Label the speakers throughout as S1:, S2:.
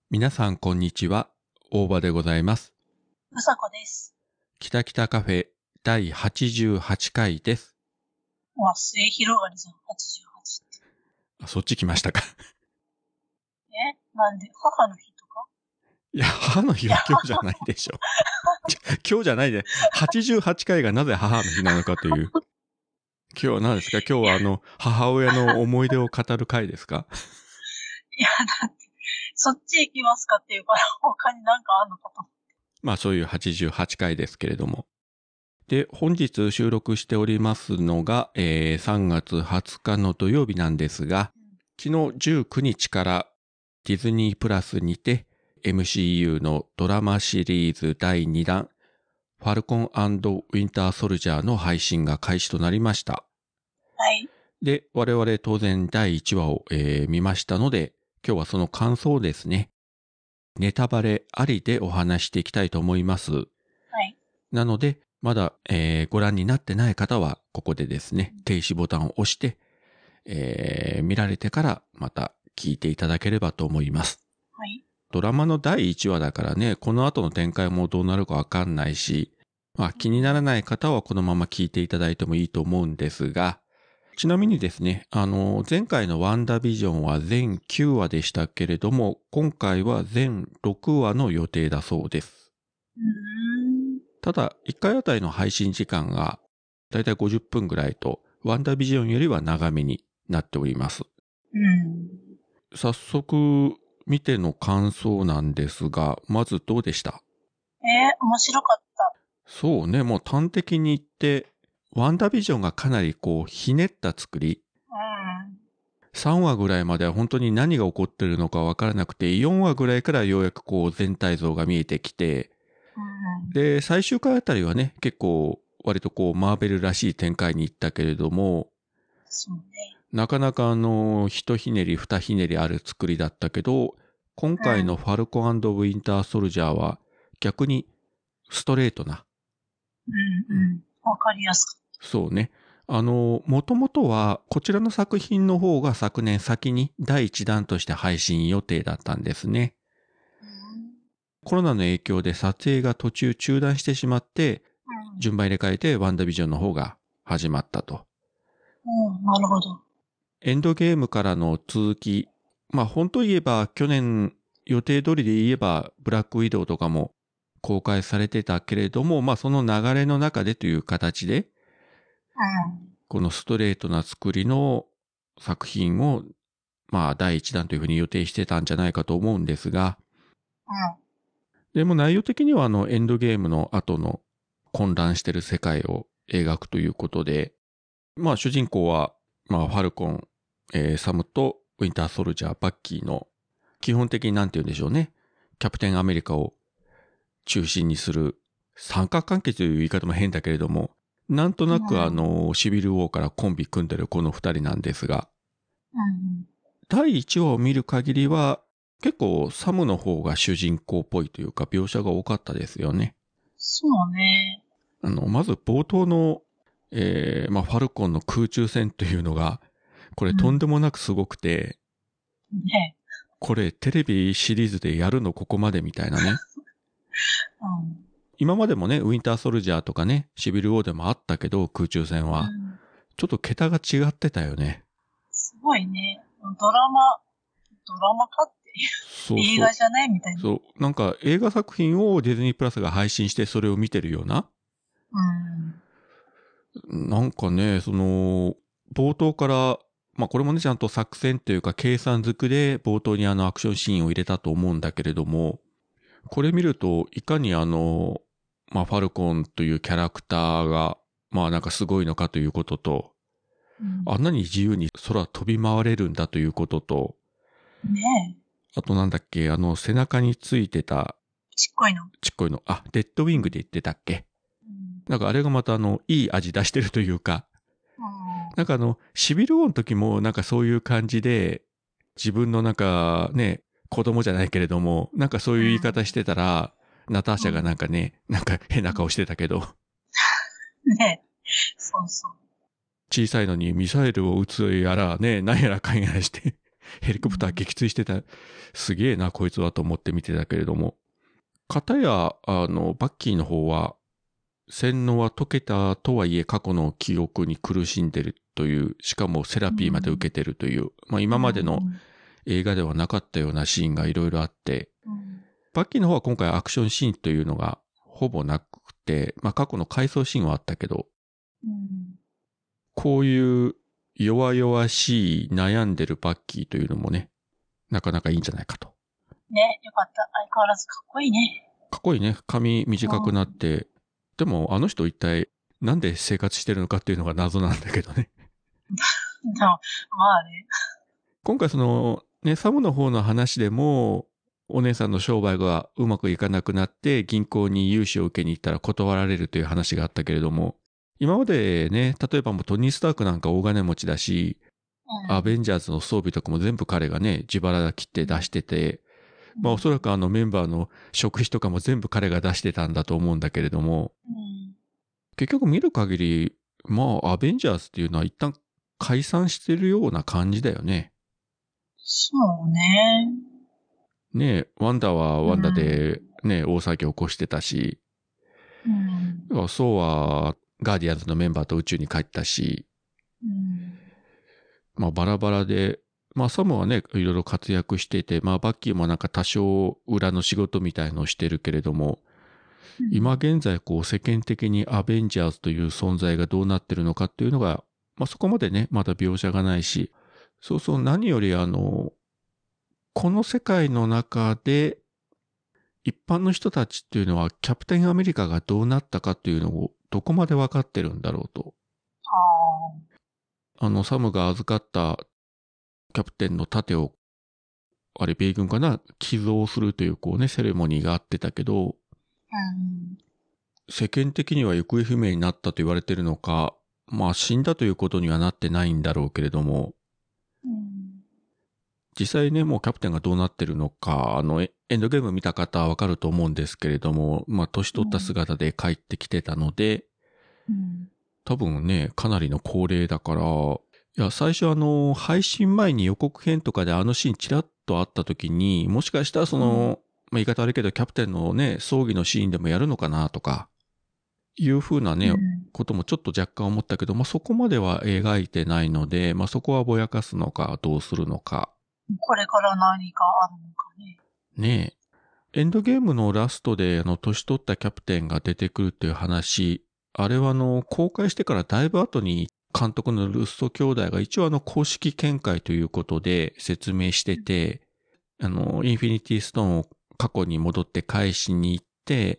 S1: 皆さんこんにちは、大場でございます。
S2: うさこです。
S1: 北北カフェ第88回です。
S2: 末広がりじゃん、88って。
S1: そっち来ましたか。
S2: なんで母の日とか？
S1: いや、母の日は今日じゃないでしょ。今日じゃないで、88回がなぜ母の日なのかという。今日は何ですか？今日は母親の思い出を語る回ですか？
S2: いや、だって、そっち行きますかっていうから、他になんかあんのかと思って。
S1: まあそういう88回ですけれども。で、本日収録しておりますのが、3月20日の土曜日なんですが、昨日19日からディズニープラスにて MCU のドラマシリーズ第2弾ファルコン&ウィンターソルジャーの配信が開始となりました。
S2: はい。
S1: で、我々当然第1話を、見ましたので、今日はその感想をですね、ネタバレありでお話していきたいと思います。
S2: はい。
S1: なので、まだ、ご覧になってない方は、ここでですね、停止ボタンを押して、見られてからまた聞いていただければと思います。
S2: はい。
S1: ドラマの第1話だからね、この後の展開もどうなるかわかんないし、まあ気にならない方はこのまま聞いていただいてもいいと思うんですが、ちなみにですね、前回のワンダービジョンは全9話でしたけれども、今回は全6話の予定だそうです。ただ、1回あたりの配信時間がだいたい50分ぐらいと、ワンダービジョンよりは長めになっております。早速、見ての感想なんですが、まずどうでした？
S2: 面白かった。
S1: そうね、もう端的に言って、ワンダービジョンがかなりひねった作り。3話ぐらいまでは本当に何が起こってるのかわからなくて、4話ぐらいからようやく全体像が見えてきて、で、最終回あたりはね、結構割とマーベルらしい展開に行ったけれども、
S2: そうね。
S1: なかなか一ひねり二ひねりある作りだったけど、今回のファルコン&ウィンターソルジャーは逆にストレートな。
S2: わかりやすかっ
S1: た。そうね。もともとはこちらの作品の方が昨年先に第一弾として配信予定だったんですね。コロナの影響で撮影が途中中断してしまって、順番入れ替えてワンダービジョンの方が始まったと。
S2: なるほど。
S1: エンドゲームからの続き、まあ本当言えば去年予定通りで言えばブラックウィドウとかも公開されてたけれども、まあその流れの中でという形で、このストレートな作りの作品をまあ第一弾というふうに予定してたんじゃないかと思うんですが、でも内容的にはエンドゲームの後の混乱してる世界を描くということで、まあ主人公はまあファルコン、サムとウィンターソルジャー、バッキーの基本的になんて言うんでしょうね。キャプテンアメリカを中心にする三角関係という言い方も変だけれども、なんとなくシビルウォーからコンビ組んでるこの二人なんですが、第一話を見る限りは結構サムの方が主人公っぽいというか描写が多かったですよね。
S2: そうね。
S1: まず冒頭の、まあファルコンの空中戦というのが、これとんでもなくすごくて、これテレビシリーズでやるのここまでみたいなね。今までもね、ウィンターソルジャーとかね、シビルウォーでもあったけど、空中戦は。ちょっと桁が違ってたよね。
S2: すごいね。ドラマかっていう映画じゃないみたいな。
S1: そう。なんか映画作品をディズニープラスが配信してそれを見てるような。なんかね、冒頭から、まあこれもね、ちゃんと作戦というか計算づくで冒頭にアクションシーンを入れたと思うんだけれども、これ見るといかにまあファルコンというキャラクターが、まあなんかすごいのかということと、あんなに自由に空飛び回れるんだということと、あとなんだっけ、背中についてた、
S2: ちっこいの。
S1: デッドウィングで言ってたっけ。なんかあれがまたいい味出してるというか、なんかシビル王の時もなんかそういう感じで、自分のなんかね、子供じゃないけれども、なんかそういう言い方してたら、ナターシャがなんかね、なんか変な顔してたけど。
S2: そうそう。
S1: 小さいのにミサイルを撃つやらね、なんやらかんやらして、 ヘリコプター撃墜してた、すげえな、こいつはと思って見てたけれども。かたや、バッキーの方は、洗脳は解けたとはいえ過去の記憶に苦しんでるという、しかもセラピーまで受けてるという、まあ今までの映画ではなかったようなシーンがいろいろあって、バッキーの方は今回アクションシーンというのがほぼなくて、まあ過去の回想シーンはあったけど、こういう弱々しい悩んでるバッキーというのもね、なかなかいいんじゃないかと。
S2: ね、よかった。相変わらずかっこいいね。
S1: かっこいいね。髪短くなって、でもあの人一体なんで生活してるのかっていうのが謎なんだけどね。
S2: でも、まあね。
S1: 今回その、ね、サムの方の話でも、お姉さんの商売がうまくいかなくなって銀行に融資を受けに行ったら断られるという話があったけれども、今までね、例えばもうトニー・スタークなんか大金持ちだし、アベンジャーズの装備とかも全部彼がね、自腹切って出してて、まあおそらくメンバーの食費とかも全部彼が出してたんだと思うんだけれども、結局見る限り、まあアベンジャーズっていうのは一旦解散してるような感じだよね。
S2: そうね。
S1: ねえ、ワンダはワンダでね、大騒ぎ起こしてたし、そうはガーディアンズのメンバーと宇宙に帰ったし、まあバラバラで、まあサムはね、いろいろ活躍していて、まあバッキーもなんか多少裏の仕事みたいのをしてるけれども、今現在こう世間的にアベンジャーズという存在がどうなってるのかっていうのが、まあそこまでね、まだ描写がないし、そうそう何よりこの世界の中で一般の人たちっていうのはキャプテンアメリカがどうなったかっていうのをどこまで分かってるんだろうと。サムが預かったキャプテンの盾を、あれ米軍かな、寄贈するというこうね、セレモニーがあってたけど、世間的には行方不明になったと言われてるのか、まあ死んだということにはなってないんだろうけれども、実際ね、もうキャプテンがどうなってるのか、エンドゲーム見た方はわかると思うんですけれども、まあ年取った姿で帰ってきてたので、多分ね、かなりの高齢だから、いや、最初配信前に予告編とかであのシーンチラッとあった時に、もしかしたらまあ、言い方悪いけど、キャプテンのね、葬儀のシーンでもやるのかなとか、いう風なね、こともちょっと若干思ったけど、まあそこまでは描いてないので、まあそこはぼやかすのか、どうするのか。
S2: これから何かあるのかね。
S1: ねえ。エンドゲームのラストで、年取ったキャプテンが出てくるっていう話、あれは公開してからだいぶ後に監督のルッソ兄弟が一応公式見解ということで説明してて、インフィニティストーンを過去に戻って返しに行って、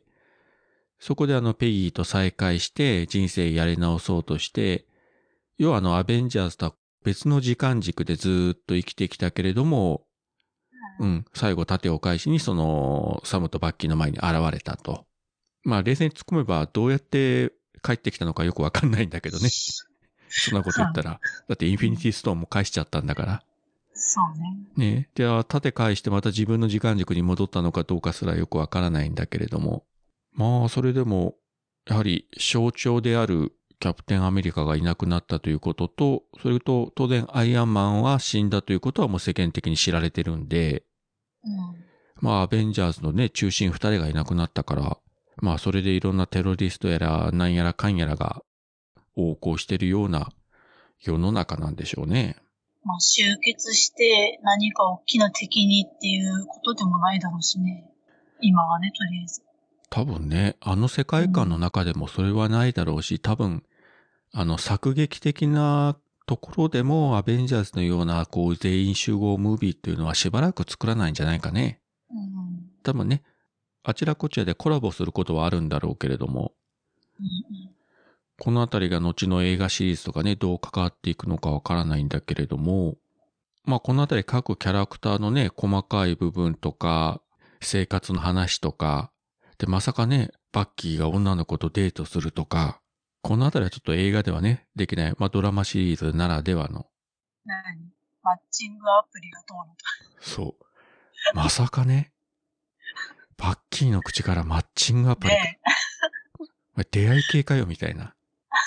S1: そこでペギーと再会して人生やり直そうとして、要はアベンジャーズとは別の時間軸でずーっと生きてきたけれども、最後盾を返しにサムとバッキーの前に現れたと。まあ冷静に突っ込めばどうやって帰ってきたのかよくわかんないんだけどね。そんなこと言ったら。だってインフィニティストーンも返しちゃったんだから。
S2: そうね。
S1: ねえ。で、盾返してまた自分の時間軸に戻ったのかどうかすらよくわからないんだけれども。まあそれでも、やはり象徴であるキャプテンアメリカがいなくなったということと、それと当然アイアンマンは死んだということはもう世間的に知られてるんで、まあアベンジャーズのね、中心二人がいなくなったから、まあそれでいろんなテロリストやらなんやらかんやらが横行してるような世の中なんでしょうね。
S2: まあ集結して何か大きな敵にっていうことでもないだろうしね。今はね、とりあえず。
S1: 多分ね、世界観の中でもそれはないだろうし、多分、作劇的なところでもアベンジャーズのようなこう全員集合ムービーっていうのはしばらく作らないんじゃないかね。多分ね、あちらこちらでコラボすることはあるんだろうけれども、このあたりが後の映画シリーズとかね、どう関わっていくのかわからないんだけれども、まあこのあたり各キャラクターのね、細かい部分とか、生活の話とか、で、まさかね、バッキーが女の子とデートするとか、このあたりはちょっと映画ではね、できない、まあドラマシリーズならではの。
S2: マッチングアプリがどうのと。
S1: そう。まさかね、バッキーの口からマッチングアプリ。出会い系かよみたいな。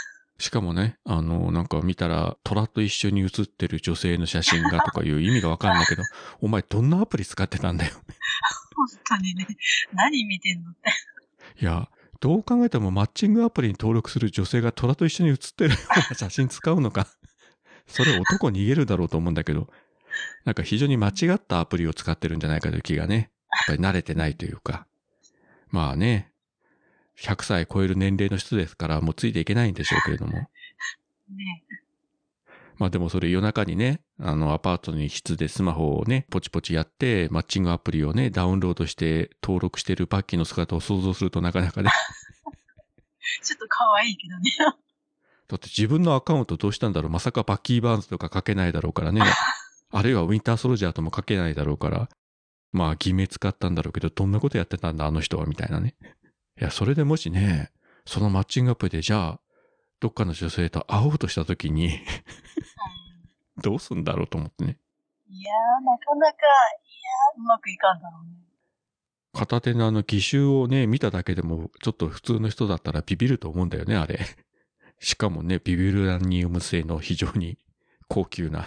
S1: しかもね、なんか見たら、虎と一緒に写ってる女性の写真がとかいう意味がわかんないけど、お前どんなアプリ使ってたんだよ。
S2: 本当にね、何見てんのって。
S1: いや、どう考えてもマッチングアプリに登録する女性が虎と一緒に写ってるような写真使うのか。それ男逃げるだろうと思うんだけど、なんか非常に間違ったアプリを使ってるんじゃないかという気がね、やっぱり慣れてないというか。まあね、100歳超える年齢の人ですからもうついていけないんでしょうけれども。
S2: ね。
S1: まあでもそれ夜中にね、アパートに室でスマホをね、ポチポチやって、マッチングアプリをね、ダウンロードして登録してるバッキーの姿を想像するとなかなかね。
S2: ちょっと可愛いけどね。
S1: だって自分のアカウントどうしたんだろう、まさかバッキーバーンズとか書けないだろうからね。あるいはウィンターソルジャーとも書けないだろうから。まあ偽名使ったんだろうけど、どんなことやってたんだ、あの人は、みたいなね。いや、それでもしね、そのマッチングアプリでじゃあ、どっかの女性と会おうとした時にどうすんだろうと思ってね。
S2: いやー、なかなか、うまくいかんだろうね。
S1: 片手の義手をね、見ただけでも、ちょっと普通の人だったらビビると思うんだよね、あれ。しかもね、ビビルラニウム製の非常に高級な。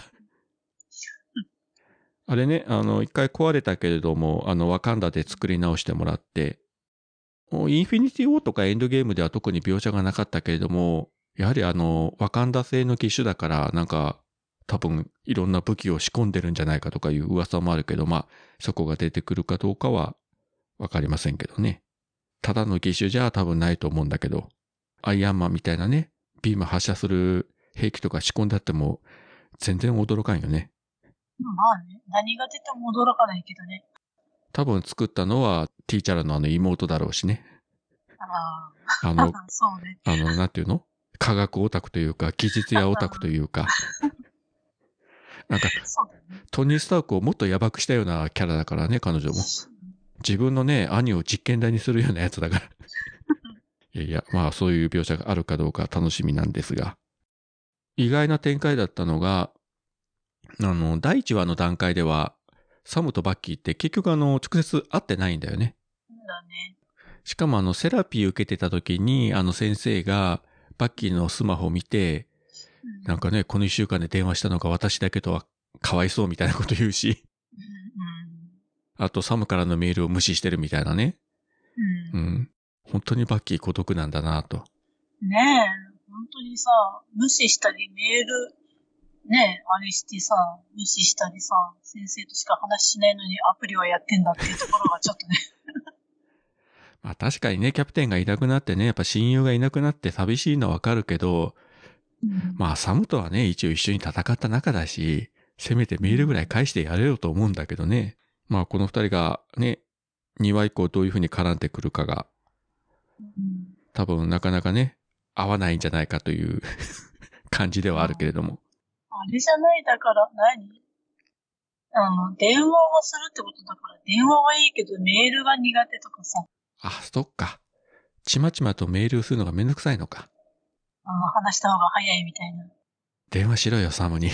S1: あれね、一回壊れたけれども、ワカンダで作り直してもらって、インフィニティ・ウォーとかエンドゲームでは特に描写がなかったけれども、やはりワカンダ製の義手だから、なんか、多分いろんな武器を仕込んでるんじゃないかとかいう噂もあるけど、まあ、そこが出てくるかどうかはわかりませんけどね。ただの義手じゃ多分ないと思うんだけど、アイアンマンみたいなね、ビーム発射する兵器とか仕込んであっても、全然驚かんよね。
S2: まあね、何が出ても驚かないけどね。
S1: 多分作ったのはティーチャラの妹だろうしね。
S2: あ
S1: あ
S2: あ、
S1: の、
S2: そうね。
S1: なんていうの？科学オタクというか、技術屋オタクというか、なんか、
S2: そうだね。
S1: トニー・スタークをもっとやばくしたようなキャラだからね、彼女も。自分のね、兄を実験台にするようなやつだから。いやいや、まあそういう描写があるかどうか楽しみなんですが。意外な展開だったのが、第1話の段階では、サムとバッキーって結局直接会ってないんだよね。
S2: だね。
S1: しかもセラピー受けてた時に、先生が、バッキーのスマホを見て、なんかね、この1週間で電話したのが私だけとはかわいそうみたいなこと言うし、あとサムからのメールを無視してるみたいなね。本当にバッキー孤独なんだなと。
S2: ねえ、本当にさ、無視したりメール、ねえ、あれしてさ、無視したりさ、先生としか話しないのにアプリはやってんだっていうところがちょっとね。
S1: まあ確かにね、キャプテンがいなくなってね、やっぱ親友がいなくなって寂しいのはわかるけど、まあサムとはね、一応一緒に戦った仲だし、せめてメールぐらい返してやれよと思うんだけどね。まあこの二人がね、2話以降どういう風に絡んでくるかが、多分なかなかね、合わないんじゃないかという感じではあるけれども。
S2: あれじゃない、だから何電話をするってことだから、電話はいいけどメールが苦手とかさ。
S1: あ、そっか。ちまちまとメールするのがめんどくさいのか。
S2: 話した方が早いみたいな。
S1: 電話しろよ、サムに。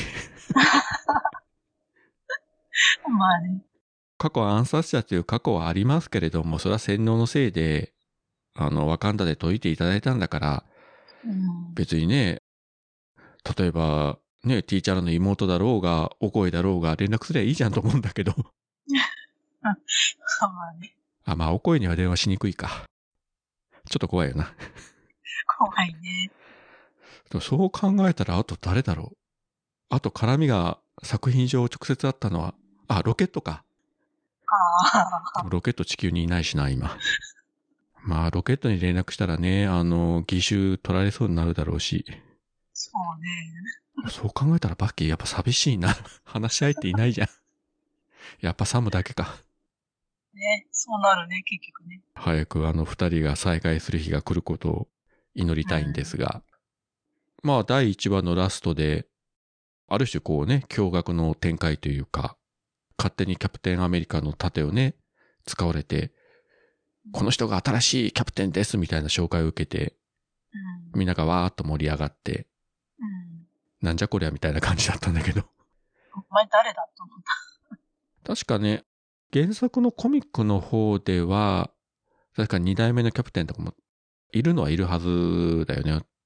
S2: まあね。
S1: 過去暗殺者という過去はありますけれども、それは洗脳のせいで、ワカンダで解いていただいたんだから、別にね、例えば、ね、ティーチャーの妹だろうが、お声だろうが連絡すればいいじゃんと思うんだけど。
S2: まあね。
S1: まあ、お声には電話しにくいか。ちょっと怖いよな。
S2: 怖いね。
S1: でもそう考えたら、あと誰だろう。あと絡みが作品上直接あったのは、ロケットか。ロケット地球にいないしな、今。まあ、ロケットに連絡したらね、義手取られそうになるだろうし。
S2: そうね。
S1: そう考えたらバッキーやっぱ寂しいな。話し相手いないじゃん。やっぱサムだけか。
S2: ね、そうなるね、結局ね。
S1: 早く二人が再会する日が来ることを祈りたいんですが。まあ、第1話のラストで、ある種こうね、驚愕の展開というか、勝手にキャプテンアメリカの盾をね、使われて、この人が新しいキャプテンですみたいな紹介を受けて、みんながわーっと盛り上がって、なんじゃこりゃみたいな感じだったんだけど。
S2: お前誰だと思った。
S1: 確かね、原作のコミックの方では、確か2代目のキャプテンとかもいるのはいるはずだよね。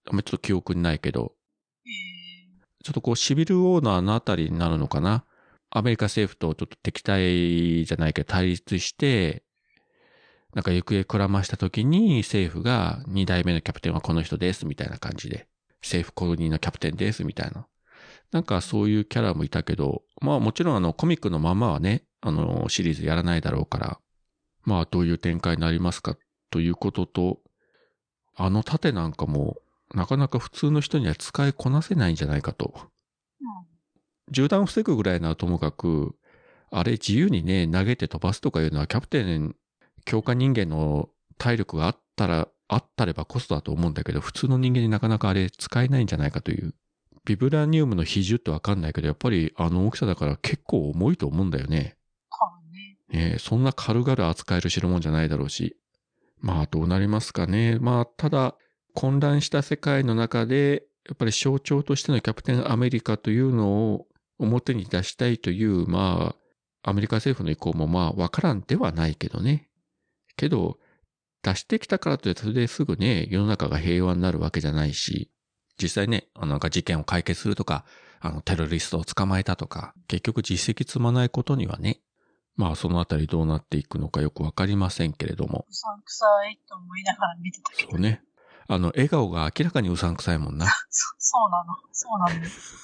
S1: あんまりちょっと記憶にないけど、
S2: え
S1: ちょっとこうシビル王のあのあたりになるのかな。アメリカ政府とちょっと敵対じゃないけど対立して、なんか行方くらました時に政府が2代目のキャプテンはこの人ですみたいな感じで、政府コロニーのキャプテンですみたいな。なんかそういうキャラもいたけど、まあもちろんコミックのままはね、シリーズやらないだろうから、まあどういう展開になりますかということと、盾なんかもなかなか普通の人には使いこなせないんじゃないかと。銃弾を防ぐぐらいならともかく、あれ自由にね、投げて飛ばすとかいうのはキャプテン、強化人間の体力があったればこそだと思うんだけど、普通の人間になかなかあれ使えないんじゃないかという。ビブラニウムの比重ってわかんないけど、やっぱり大きさだから結構重いと思うんだよね。
S2: 多分ね。
S1: そんな軽々扱える代物じゃないだろうし。まあどうなりますかね。まあただ、混乱した世界の中で、やっぱり象徴としてのキャプテンアメリカというのを表に出したいという、まあ、アメリカ政府の意向もまあわからんではないけどね。けど、出してきたからといってそれですぐね、世の中が平和になるわけじゃないし、実際ね、なんか事件を解決するとか、テロリストを捕まえたとか、結局実績積まないことにはね、まあそのあたりどうなっていくのかよくわかりませんけれども。
S2: うさんくさいと思いながら見てたけど。
S1: そうね。笑顔が明らかにうさんくさいもんな。
S2: そうなの。そうなの。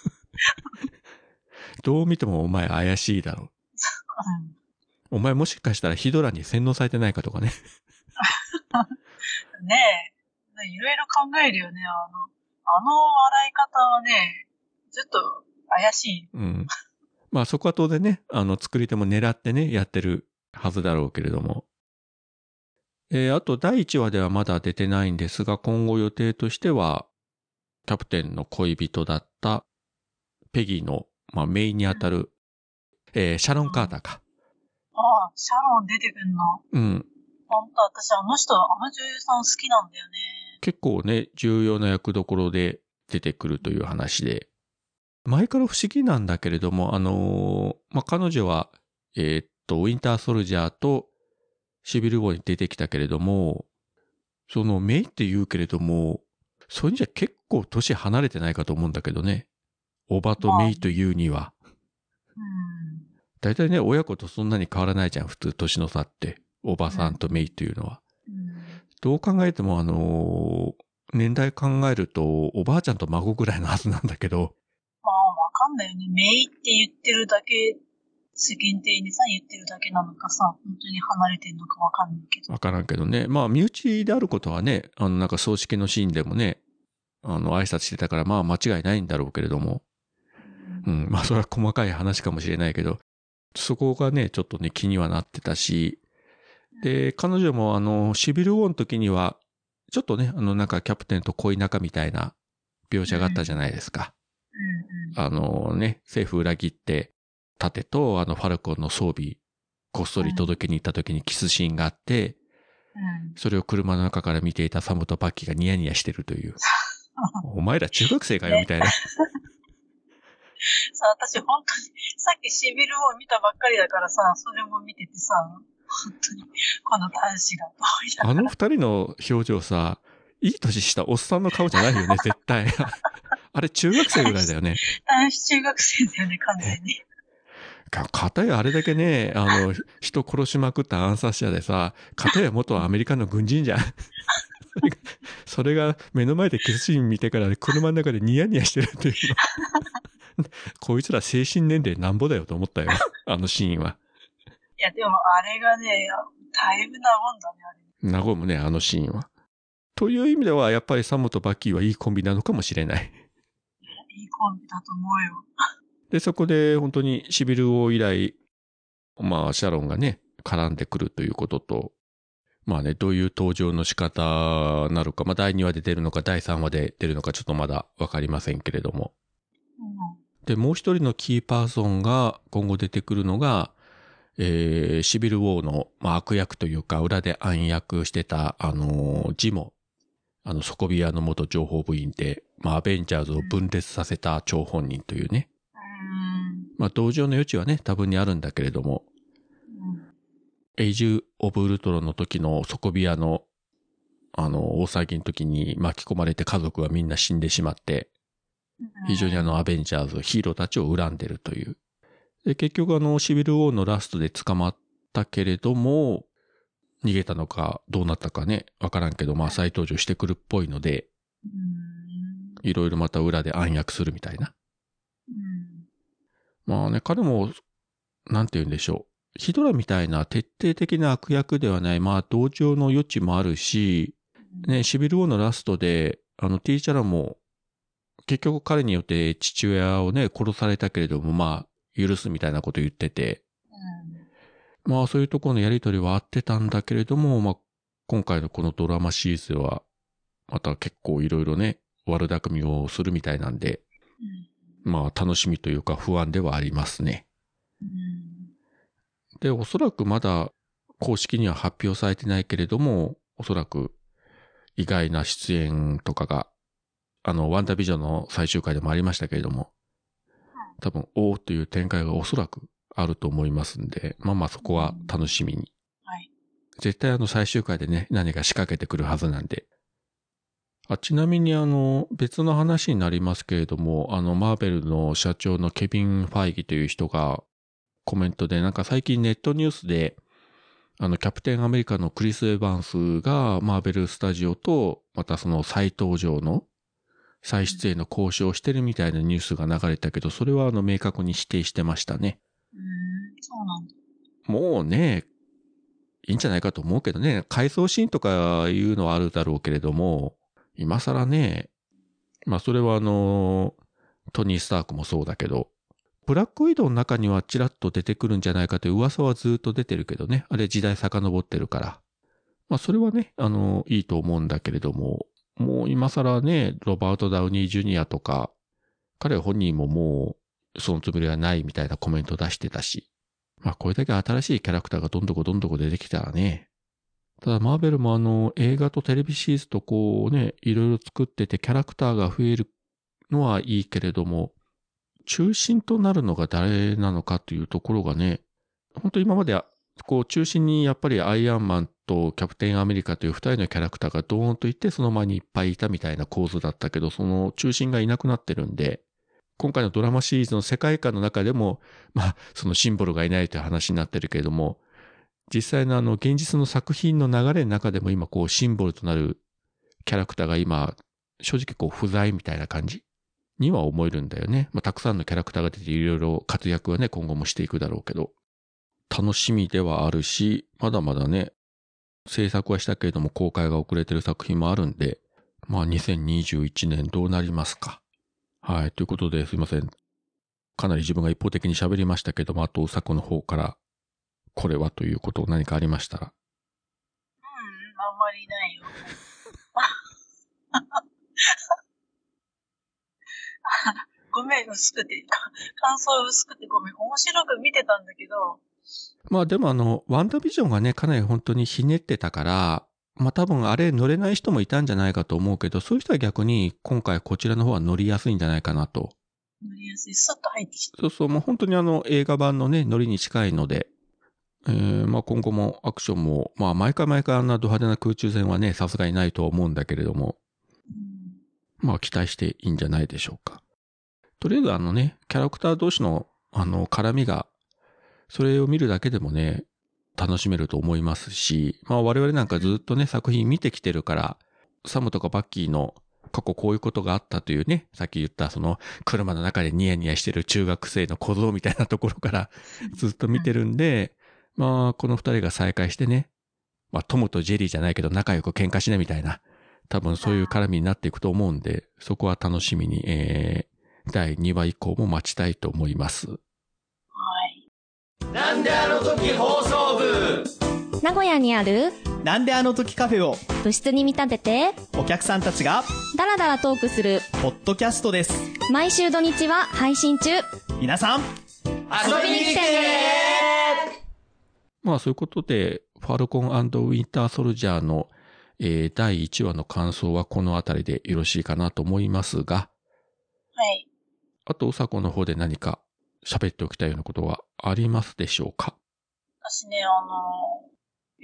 S1: どう見てもお前怪しいだろ。お前もしかしたらヒドラに洗脳されてないかとかね。
S2: ねえ。いろいろ考えるよね。笑い方はね、ちょっと怪しい。
S1: うん。まあそこは当然ね、作り手も狙ってね、やってるはずだろうけれども。あと第1話ではまだ出てないんですが、今後予定としては、キャプテンの恋人だったペギーの、まあ、メインにあたる、シャロン・カーターか。
S2: ああ、シャロン出てくんの。
S1: うん。
S2: ほんと、私あの女優さん好きなんだよね。
S1: 結構ね、重要な役どころで出てくるという話で。前から不思議なんだけれども、まあ、彼女は、ウィンターソルジャーとシビルウォーに出てきたけれども、そのメイって言うけれども、そういうんじゃ結構年離れてないかと思うんだけどね。おばとメイというには。だいたいね、親子とそんなに変わらないじゃん、普通年の差って。おばさんとメイというのは。どう考えても年代考えると、おばあちゃんと孫ぐらいのはずなんだけど。
S2: まあ、わかんないよね。メイって言ってるだけ、世間体にさ、言ってるだけなのかさ、本当に離れてんのかわかんないけど。
S1: わからんけどね。まあ、身内であることはね、なんか葬式のシーンでもね、挨拶してたから、まあ間違いないんだろうけれども。まあ、それは細かい話かもしれないけど、そこがね、ちょっとね、気にはなってたし、で、彼女もシビルウォーの時には、ちょっとね、なんかキャプテンと恋仲みたいな描写があったじゃないですか。政府裏切って、盾とファルコンの装備、こっそり届けに行った時にキスシーンがあって、それを車の中から見ていたサムとパッキーがニヤニヤしてるという。お前ら中学生かよ、みたいな。
S2: さあ、私本当に、さっきシビルを見たばっかりだからさ、それも見ててさ、本当に、この男子が
S1: あの二人の表情さ、いい年したおっさんの顔じゃないよね、絶対。あれ中学生ぐらいだよね。
S2: 男子中学生だよね、完全に。
S1: かたやあれだけね、人殺しまくった暗殺者でさ、かたや元アメリカの軍人じゃん。それが目の前でキスシーン見てから車の中でニヤニヤしてるっていうの。こいつら精神年齢なんぼだよと思ったよ。あのシーンは。
S2: いや、でもあれがね、だいぶ和んだね、あれ。
S1: 和むね、あのシーンは。という意味では、やっぱりサムとバッキーはいいコンビなのかもしれない。
S2: いいコンビだと思うよ。
S1: で、そこで本当にシビル王以来、まあ、シャロンがね、絡んでくるということと、まあね、どういう登場の仕方なるか、まあ第2話で出るのか第3話で出るのかちょっとまだわかりませんけれども。で、もう一人のキーパーソンが今後出てくるのが、シビルウォーの、まあ、悪役というか裏で暗躍してた、ジモ。ソコビアの元情報部員で、まあ、アベンジャーズを分裂させた張本人というね。まあ、同情の余地はね、多分にあるんだけれども、エイジ・オブ・ウルトロンの時のソコビアの大騒ぎの時に巻き込まれて家族はみんな死んでしまって、非常にアベンジャーズ、ヒーローたちを恨んでるという。で、結局シビルウォーのラストで捕まったけれども、逃げたのかどうなったかね、わからんけど、まあ再登場してくるっぽいので、いろいろまた裏で暗躍するみたいな。まあね、彼も、なんて言うんでしょう。ヒドラみたいな徹底的な悪役ではない、まあ同情の余地もあるし、ね、シビルウォーのラストで、ティーチャラも、結局彼によって父親をね、殺されたけれども、まあ、許すみたいなこと言ってて、まあそういうところのやりとりはあってたんだけれども、まあ、今回のこのドラマシリーズでは、また結構いろいろね、悪巧みをするみたいなんで、まあ楽しみというか不安ではありますね。で、おそらくまだ公式には発表されてないけれども、おそらく意外な出演とかが、ワンダービジョンの最終回でもありましたけれども、多分、おーという展開がおそらくあると思いますんで、まあまあそこは楽しみに。絶対最終回でね、何か仕掛けてくるはずなんで。ちなみに別の話になりますけれども、マーベルの社長のケビン・ファイギという人がコメントで、なんか最近ネットニュースで、キャプテンアメリカのクリス・エヴァンスがマーベルスタジオと、またその再登場の再出演の交渉をしてるみたいなニュースが流れたけど、それは明確に否定してましたね。
S2: そうなんだ。
S1: もうね、いいんじゃないかと思うけどね、回想シーンとかいうのはあるだろうけれども、今更ね、まあそれはトニー・スタークもそうだけど、ブラックウィドウの中にはチラッと出てくるんじゃないかという噂はずっと出てるけどね、あれ時代遡ってるから。まあそれはね、いいと思うんだけれども、もう今更ね、ロバート・ダウニー・ジュニアとか、彼本人ももうそのつもりはないみたいなコメント出してたし、まあこれだけ新しいキャラクターがどんどこ出てきたらね、ただマーベルも映画とテレビシリーズとこうね、いろいろ作っててキャラクターが増えるのはいいけれども、中心となるのが誰なのかというところがね、本当今までこう中心にやっぱりアイアンマンとキャプテンアメリカという二人のキャラクターがドーンといてその前にいっぱいいたみたいな構図だったけど、その中心がいなくなってるんで、今回のドラマシリーズの世界観の中でも、まあそのシンボルがいないという話になってるけれども、実際の現実の作品の流れの中でも今こうシンボルとなるキャラクターが今正直こう不在みたいな感じには思えるんだよね。まあたくさんのキャラクターが出ていろいろ活躍はね今後もしていくだろうけど、楽しみではあるし、まだまだね制作はしたけれども公開が遅れてる作品もあるんで、まあ2021年どうなりますか。はい、ということですいません。かなり自分が一方的に喋りましたけども、あとうさこの方からこれはということ何かありましたら。
S2: あんまりないよ。ごめん、薄くて。感想薄くてごめん。面白く見てたんだけど。
S1: まあでもワンダービジョンがね、かなり本当にひねってたから、まあ多分あれ乗れない人もいたんじゃないかと思うけど、そういう人は逆に今回こちらの方は乗りやすいんじゃないかなと。
S2: 乗りやすい。スッと入ってきた。
S1: そうそう、もう本当に映画版のね、乗りに近いので、まあ今後もアクションも、まあ毎回あんなド派手な空中戦はね、さすがにないとは思うんだけれども、まあ期待していいんじゃないでしょうか。とりあえずキャラクター同士の絡みが、それを見るだけでもね、楽しめると思いますし、まあ我々なんかずっとね、作品見てきてるから、サムとかバッキーの過去こういうことがあったというね、さっき言ったその車の中でニヤニヤしてる中学生の小僧みたいなところからずっと見てるんで、まあこの二人が再会してね、まあトムとジェリーじゃないけど仲良く喧嘩しねみたいな、多分そういう絡みになっていくと思うんで、そこは楽しみに、第2話以降も待ちたいと思います。
S2: はい。
S3: なんであの時放送部。
S4: 名古屋にある
S3: なんであの時カフェを
S4: 部室に見立てて
S3: お客さんたちが
S4: ダラダラトークする
S3: ポッドキャストです。
S4: 毎週土日は配信中。
S3: 皆さん遊びに来てね。
S1: まあそういうことで、ファルコン&ウィンターソルジャーの、第1話の感想はこのあたりでよろしいかなと思いますが、
S2: はい。
S1: あとうさこの方で何か喋っておきたいようなことはありますでしょうか。
S2: 私ね、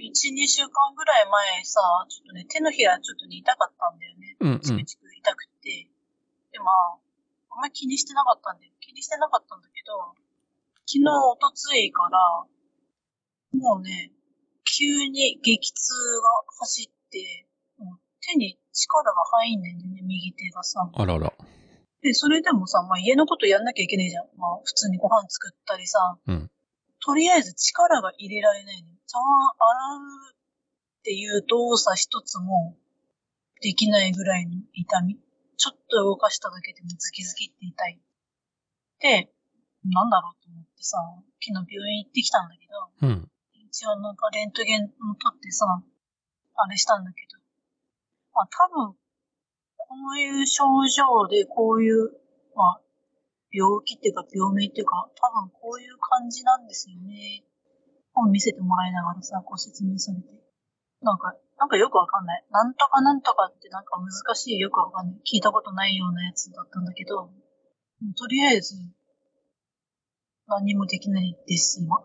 S2: 1、2週間ぐらい前さ、ちょっとね、手のひらちょっとね、痛かったんだよね。
S1: うんうん。
S2: チクチク痛くて。で、まあ、あんまり気にしてなかったんだよ。気にしてなかったんだけど、昨日、おとついから、もうね、急に激痛が走って、もう手に力が入んねんだよね、右手がさ。
S1: あらら。
S2: で、それでもさ、まあ家のことやんなきゃいけないじゃん。まあ普通にご飯作ったりさ。
S1: うん。
S2: とりあえず力が入れられないの。茶碗洗うっていう動作一つもできないぐらいの痛み。ちょっと動かしただけでもズキズキって痛い。で、なんだろうと思ってさ、昨日病院行ってきたんだけど、
S1: うん。
S2: 一応なんかレントゲンも撮ってさ、あれしたんだけど、まあ多分、こういう症状でこういう、まあ、病気っていうか病名っていうか、多分こういう感じなんですよね。本見せてもらいながらさ、こう説明されて。なんかよくわかんない。なんとかなんとかってなんか難しいよくわかんない。聞いたことないようなやつだったんだけど、とりあえず、何もできないです、今。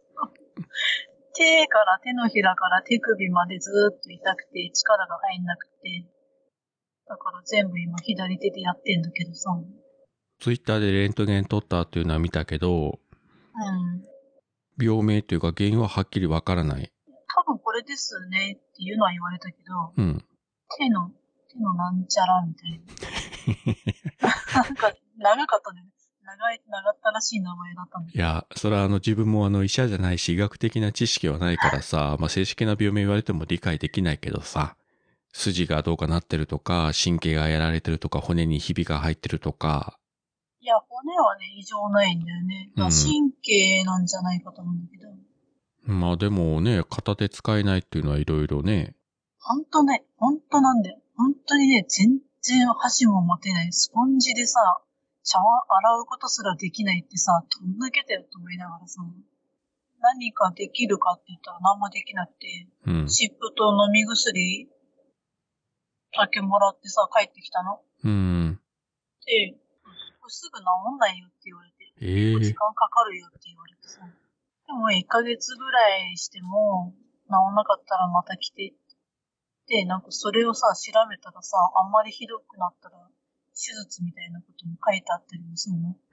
S2: 手のひらから手首までずーっと痛くて力が入んなくて、だから全部今左手でやってんだけどさ。
S1: ツイッターでレントゲン撮ったっていうのは見たけど、病名というか原因ははっきりわからない。
S2: 多分これですねっていうのは言われたけど、
S1: うん。
S2: 手のなんちゃらみたいな。なんか長かったね。長ったらしい名前だったんだけど。
S1: いや、それは自分も医者じゃないし医学的な知識はないからさ、まあ正式な病名言われても理解できないけどさ、筋がどうかなってるとか、神経がやられてるとか、骨にひびが入ってるとか。
S2: いや、骨はね、異常ないんだよね。神経なんじゃないかと思うんだけど。
S1: まあでもね、片手使えないっていうのはいろいろね。
S2: ほんとなんだよ。本当にね、全然箸も持てない。スポンジでさ、茶碗洗うことすらできないってさ、どんだけだよと思いながらさ、何かできるかって言ったら何もできなくて、湿布と飲み薬だけもらってさ、帰ってきたの。で、すぐ治んないよって言われて、時間かかるよって言われてさ、でも1ヶ月ぐらいしても治んなかったらまた来て、で、なんかそれをさ、調べたらさ、あんまりひどくなったら、手術みたいなことも書いてあったりもするの。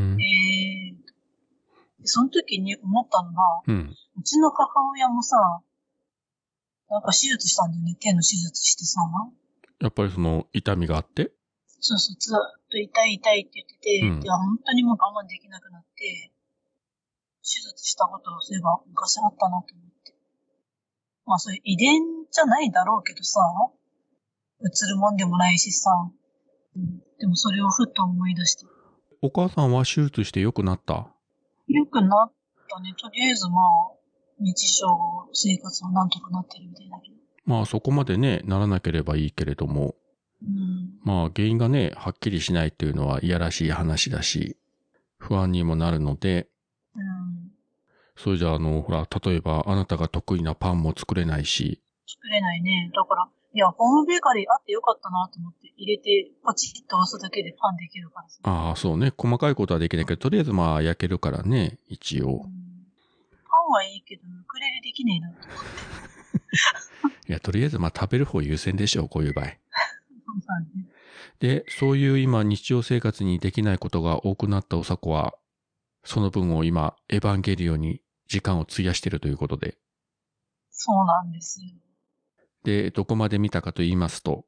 S2: その時に思ったのが、うちの母親もさ、なんか手術したんだよね。手の手術してさ。
S1: やっぱりその痛みがあって？
S2: そうそう、ずっと痛いって言ってて、で、本当にもう我慢できなくなって、手術したことをそういえば昔あったなと思って。まあそういう遺伝じゃないだろうけどさ、うつるもんでもないしさ、でもそれをふっと思い出して。
S1: お母さんは手術して良くなった？
S2: 良くなったね。とりあえずまあ、日常生活はなんとかなってるみたいだけど。
S1: まあそこまでね、ならなければいいけれども、まあ原因がね、はっきりしないっていうのはいやらしい話だし、不安にもなるので、それじゃほら、例えばあなたが得意なパンも作れないし。
S2: 作れないね。だから、いや、ホームベーカリーあってよかったなと思って入れて、パチッと押すだけでパンできるからさ。
S1: ああ、そうね。細かいことはできないけど、とりあえずまあ焼けるからね、一応。
S2: パンはいいけど、ウクレレできねえな。
S1: いや、とりあえずまあ食べる方優先でしょう、こういう場合。で、そういう今日常生活にできないことが多くなったおさこは、その分を今、エヴァンゲリオンに時間を費やしているということで。
S2: そうなんですよ。
S1: で、どこまで見たかと言いますと。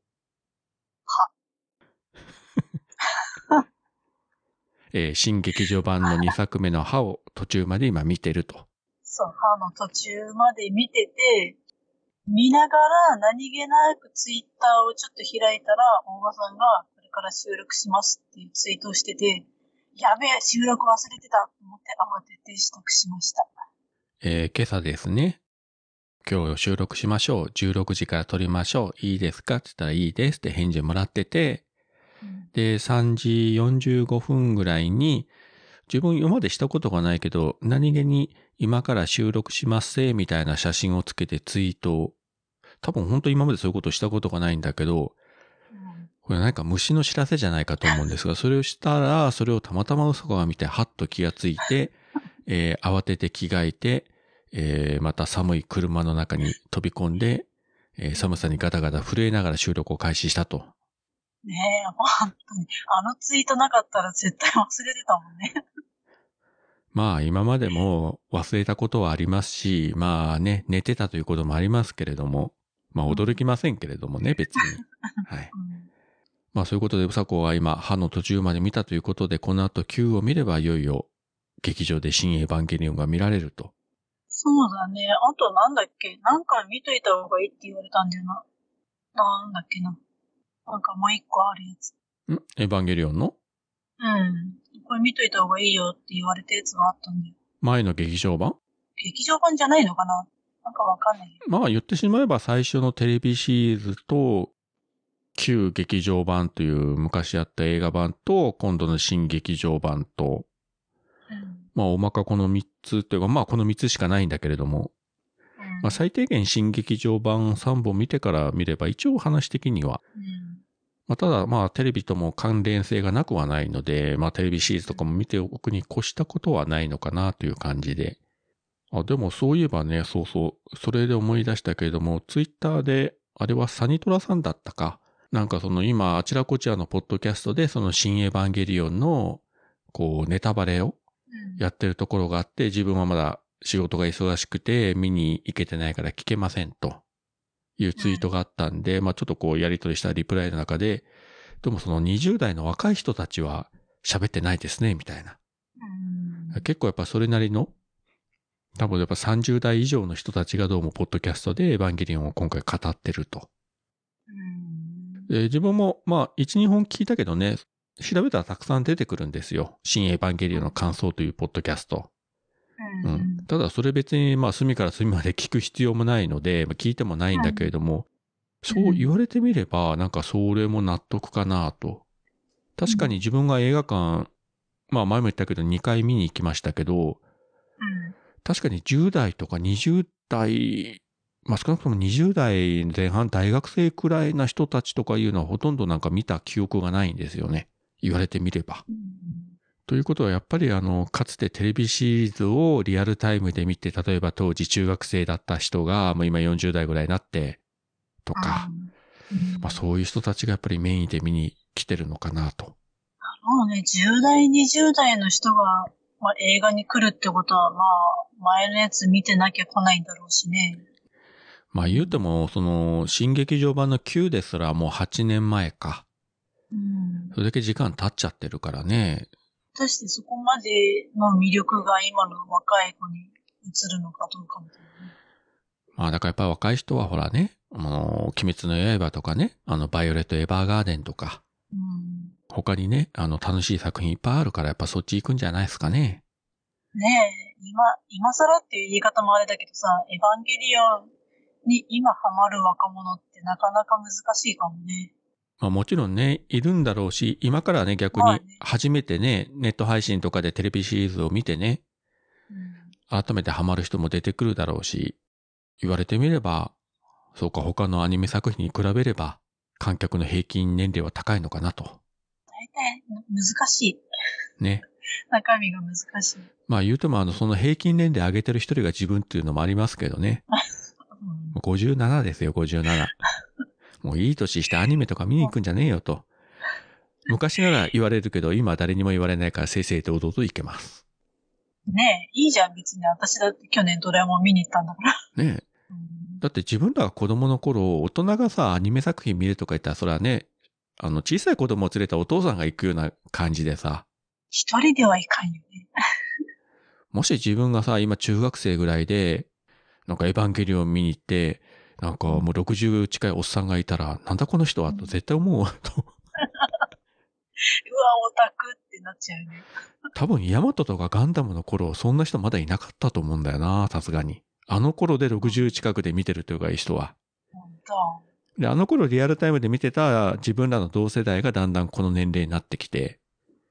S1: 新劇場版の2作目の歯を途中まで今見てると。
S2: そう、歯の途中まで見てて、見ながら何気なくツイッターをちょっと開いたら、大場さんがこれから収録しますっていうツイートをしてて、やべえ、収録忘れてたと思って慌てて支度しました。
S1: 今朝ですね。今日収録しましょう。16時から撮りましょう。いいですかって言ったらいいですって返事もらってて、で、3時45分ぐらいに、自分今までしたことがないけど、何気に今から収録しますせみたいな写真をつけてツイートを、多分本当今までそういうことしたことがないんだけど、これ何か虫の知らせじゃないかと思うんですが、それをしたら、それをたまたまうさこが見て、はっと気がついて、慌てて着替えて、 また寒い車の中に飛び込んで、寒さにガタガタ震えながら収録を開始したと。
S2: ねえ、本当に。あのツイートなかったら絶対忘れてたもんね。
S1: まあ今までも忘れたことはありますし、まあね、寝てたということもありますけれども、まあ驚きませんけれどもね、別に。はい。まあそういうことで、うさこは今、歯の途中まで見たということで、この後 Q を見ればいよいよ劇場で新エヴァンゲリオンが見られると。
S2: そうだね。あとなんだっけ、なんか見といた方がいいって言われたんだよな。なんだっけな。なんかもう一個あるやつ。
S1: エヴァンゲリオンの
S2: これ見といた方がいいよって言われたやつがあったんだよ。
S1: 前の劇場版？
S2: 劇場版じゃないのかな、なんかわかんない。
S1: まあ言ってしまえば最初のテレビシリーズと、旧劇場版という昔あった映画版と、今度の新劇場版と、まあおまかこの3つというか、まあこの3つしかないんだけれども、まあ最低限新劇場版3本見てから見れば一応話的には、まあただまあテレビとも関連性がなくはないので、まあテレビシリーズとかも見ておくに越したことはないのかなという感じで。あ、でもそういえばね、そうそう、それで思い出したけれども、ツイッターで、あれはサニトラさんだったか。なんかその今あちらこちらのポッドキャストでその新エヴァンゲリオンのこうネタバレをやってるところがあって、自分はまだ仕事が忙しくて見に行けてないから聞けませんというツイートがあったんで、まあちょっとこうやり取りしたリプライの中で、でもその20代の若い人たちは喋ってないですね、みたいな。結構やっぱそれなりの、多分やっぱ30代以上の人たちがどうもポッドキャストでエヴァンゲリオンを今回語ってると。自分もまあ1、2本聞いたけどね、調べたらたくさん出てくるんですよ。新エヴァンゲリオンの感想というポッドキャスト。ただそれ別にまあ隅から隅まで聞く必要もないので、聞いてもないんだけれども、そう言われてみればなんかそれも納得かなと。確かに自分が映画館、まあ前も言ったけど2回見に行きましたけど、確かに10代とか20代、まあ少なくとも20代前半大学生くらいな人たちとかいうのはほとんどなんか見た記憶がないんですよね。言われてみれば。ということはやっぱりかつてテレビシリーズをリアルタイムで見て、例えば当時中学生だった人がもう今40代ぐらいになってとか、まあそういう人たちがやっぱりメインで見に来てるのかなと。
S2: もうね、10代、20代の人が、まあ、映画に来るってことは、まあ、前のやつ見てなきゃ来ないんだろうしね。
S1: まあ言うても、その、新劇場版の9ですらもう8年前か。それだけ時間経っちゃってるからね。
S2: 果たしてそこまでの魅力が今の若い子に映るのかどうかみたいな。
S1: まあだからやっぱり若い人はほらね、鬼滅の刃とかね、バイオレット・エヴァーガーデンとか、他にね、楽しい作品いっぱいあるからやっぱそっち行くんじゃないですかね。
S2: ねえ、今更っていう言い方もあれだけどさ、エヴァンゲリオンに今ハマる若者ってなかなか難しいかもね。
S1: まあもちろんね、いるんだろうし、今からね、逆に初めてね、ネット配信とかでテレビシリーズを見てね、改めてハマる人も出てくるだろうし、言われてみれば、そうか他のアニメ作品に比べれば、観客の平均年齢は高いのかなと。
S2: 大体難しい。
S1: ね。
S2: 中身が難しい。
S1: まあ言うてもその平均年齢上げてる一人が自分っていうのもありますけどね。57ですよ、57。もういい年してアニメとか見に行くんじゃねえよと。昔なら言われるけど、今は誰にも言われないから正々堂々といけます。
S2: ねえ、いいじゃん別に。私だって去年ドラえもん見に行ったんだから。
S1: ねえ。だって自分らが子供の頃、大人がさ、アニメ作品見るとか言ったら、それはね、小さい子供を連れたお父さんが行くような感じでさ。
S2: 一人ではいかんよね。
S1: もし自分がさ、今中学生ぐらいで、なんかエヴァンゲリオン見に行って、なんかもう60近いおっさんがいたら、なんだこの人はと絶対思うと。
S2: うわ、オタクってなっちゃうね。
S1: 多分ヤマトとかガンダムの頃、そんな人まだいなかったと思うんだよな、さすがに。あの頃で60近くで見てるというかいい人は。
S2: 本当。
S1: で、あの頃リアルタイムで見てた自分らの同世代がだんだんこの年齢になってきて、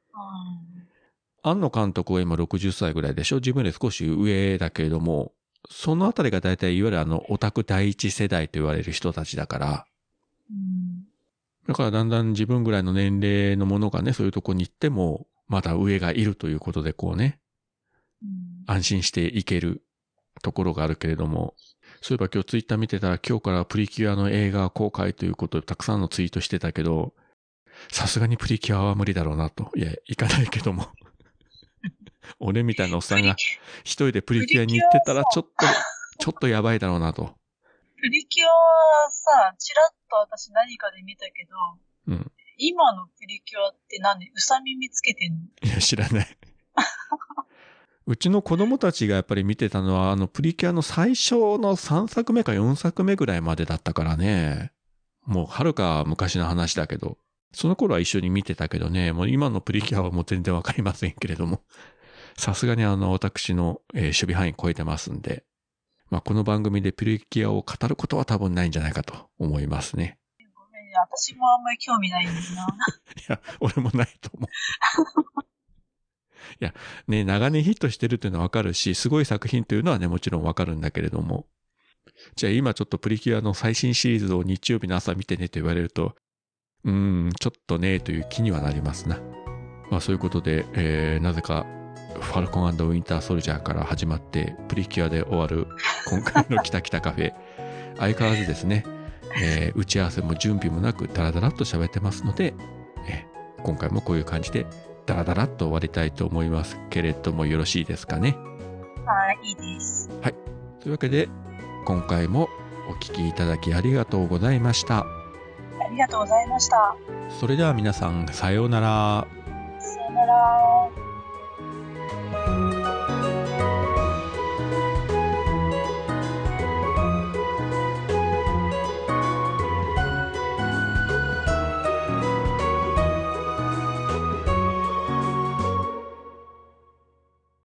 S1: 庵野監督は今60歳ぐらいでしょ？自分より少し上だけれども、そのあたりが大体いわゆるオタク第一世代と言われる人たちだから、だからだんだん自分ぐらいの年齢のものがね、そういうとこに行っても、まだ上がいるということでこうね、安心していける。 ところがあるけれども、そういえば今日ツイッター見てたら今日からプリキュアの映画公開ということでたくさんのツイートしてたけど、さすがにプリキュアは無理だろうなと。いや、行かないけども。俺みたいなおっさんが一人でプリキュアに行ってたらちょっとやばいだろうなと。
S2: プリキュアはさ、ちらっと私何かで見たけど、
S1: うん。
S2: 今のプリキュアって何？うさ耳つけてんの？
S1: いや、知らない。うちの子供たちがやっぱり見てたのは、プリキュアの最初の3作目か4作目ぐらいまでだったからね。もうはるか昔の話だけど。その頃は一緒に見てたけどね、もう今のプリキュアはもう全然わかりませんけれども。さすがに私の、守備範囲超えてますんで。まあ、この番組でプリキュアを語ることは多分ないんじゃないかと思いますね。
S2: ごめんね、私もあんまり興味ないんだよな。
S1: いや、俺もないと思う。いや、ね、長年ヒットしてるっていうのはわかるし、すごい作品というのはね、もちろんわかるんだけれども。じゃあ今ちょっとプリキュアの最新シリーズを日曜日の朝見てねと言われると、ちょっとね、という気にはなりますな。まあそういうことで、なぜか、ファルコン&ウィンターソルジャーから始まってプリキュアで終わる今回のキタキタカフェ。相変わらずですね、打ち合わせも準備もなくダラダラっと喋ってますので、今回もこういう感じでダラダラっと終わりたいと思いますけれども、よろしいですかね。
S2: はい、いいです。
S1: はい。というわけで今回もお聞きいただきありがとうございました。
S2: ありがとうございました。
S1: それでは皆さん、さようなら。
S2: さよなら。